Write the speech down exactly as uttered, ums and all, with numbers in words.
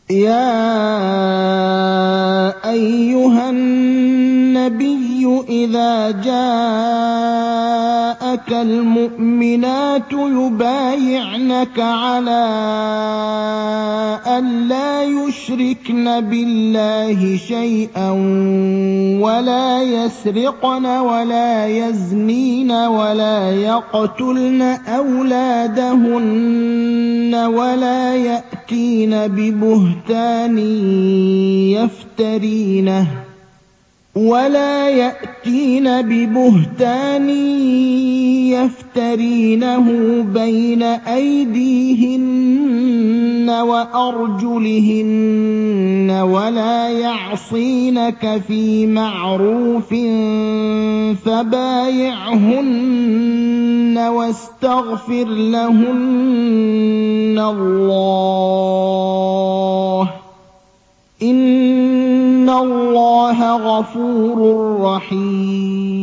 يَا أَيُّهَا النَّبِيُّ إِذَا جَاءَكَ الْمُؤْمِنَاتُ يُبَايِعْنَكَ عَلَىٰ أَن لَّا يُشْرِكْنَ بِاللَّهِ شَيْئًا وَلَا يَسْرِقْنَ وَلَا يَزْنِينَ وَلَا يَقْتُلْنَ أَوْلَادَهُنَّ وَلَا يَأْتِينَ بِبُهْتَانٍ يَفْتَرِينَهُ ولا يأتين ببهتان يفترينه بين أيديهن وأرجلهن ولا يعصينك في معروف فبايعهن واستغفر لهن الله إن الله غفور رحيم.